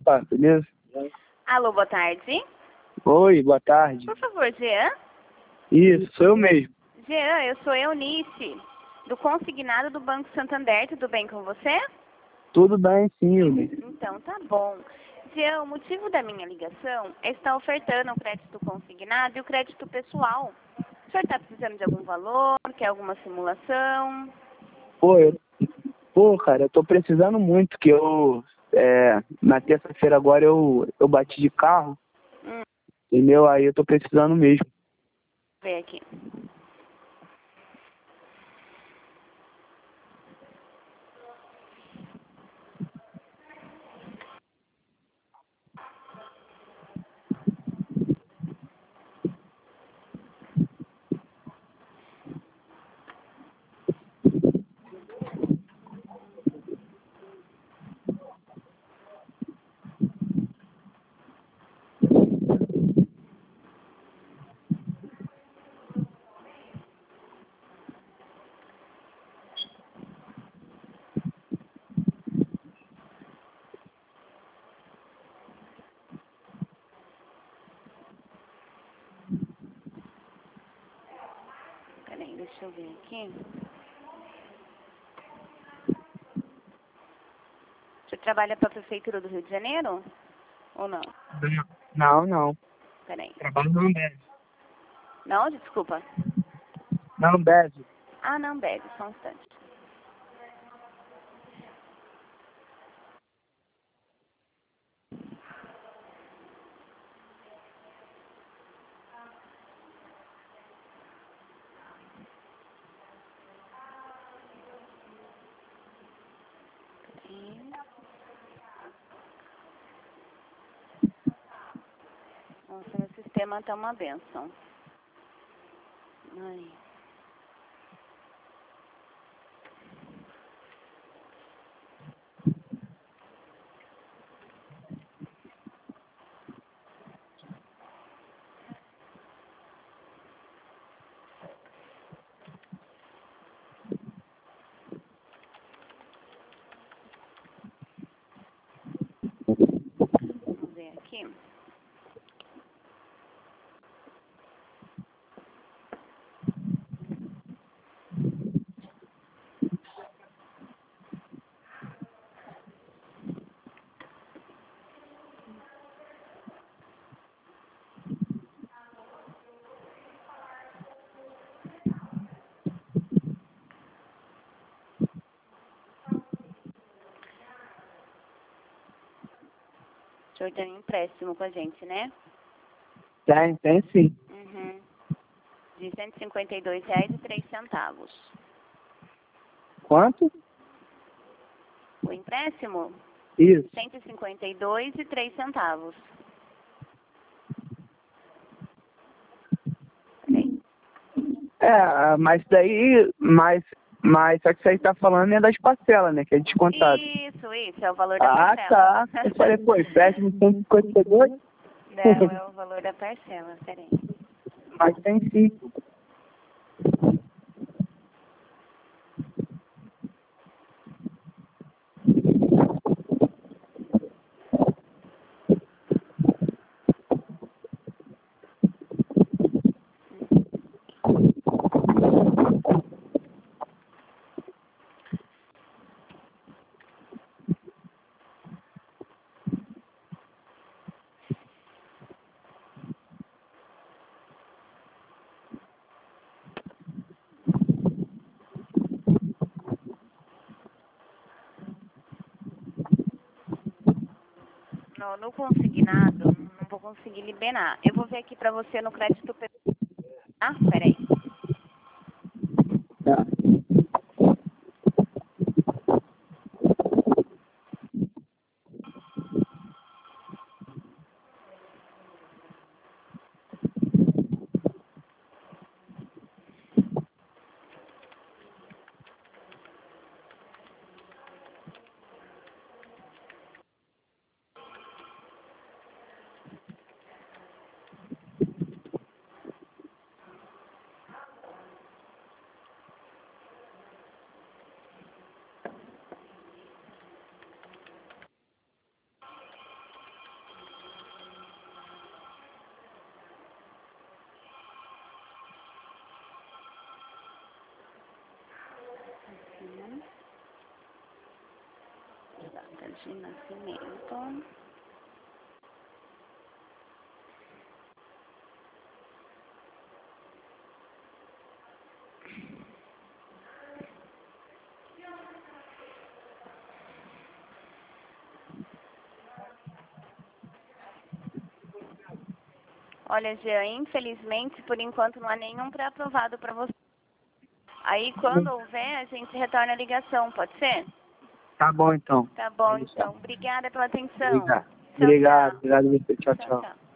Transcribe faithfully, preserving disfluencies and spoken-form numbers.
Opa, beleza? Alô, boa tarde. Oi, boa tarde. Por favor, Jean? Isso, sou eu mesmo. Jean, eu sou Eunice, do consignado do Banco Santander. Tudo bem com você? Tudo bem, sim, Eunice. Então, tá bom. Jean, o motivo da minha ligação é estar ofertando o crédito consignado e o crédito pessoal. O senhor está precisando de algum valor? Quer alguma simulação? Pô, eu, pô, cara, eu tô precisando muito que eu, é, na terça-feira agora eu, eu bati de carro, Hum, entendeu? Aí eu tô precisando mesmo. Vou ver aqui. Peraí, deixa eu ver aqui. Você trabalha para a Prefeitura do Rio de Janeiro? Ou não? Não, não. Peraí. Trabalho não deve. Não, desculpa. Não deve. Ah, não, bebe, só um instante. Peraí. Nossa, meu sistema tá uma benção. Ai. Vamos ver aqui. O senhor tem um empréstimo com a gente, né? Tem, tem sim. Uhum. De cento e cinquenta e dois reais e três centavos. Quanto? O empréstimo? Isso. cento e cinquenta e dois e três centavos. Peraí. É, mas daí, mas, mas só que isso aí tá falando é das parcelas, né? Que é descontado. Isso, isso, é o valor da Ah, parcela. tá. Eu falei, pô, empréstimo de cento e cinquenta e dois? Não, é o valor da parcela, peraí. Mas tem sim. No, no consignado, não vou conseguir liberar. Eu vou ver aqui pra você no crédito pessoal. Ah, peraí. Tá. de nascimento. Olha, Jean, infelizmente, por enquanto não há nenhum pré-aprovado para você. Aí, quando houver, a gente retorna a ligação, pode ser? Tá bom, então. Tá bom, Pode deixar. então. Obrigada pela atenção. Obrigado. Tchau, Obrigado, tchau. obrigado a você. Tchau, Tchau, tchau. tchau.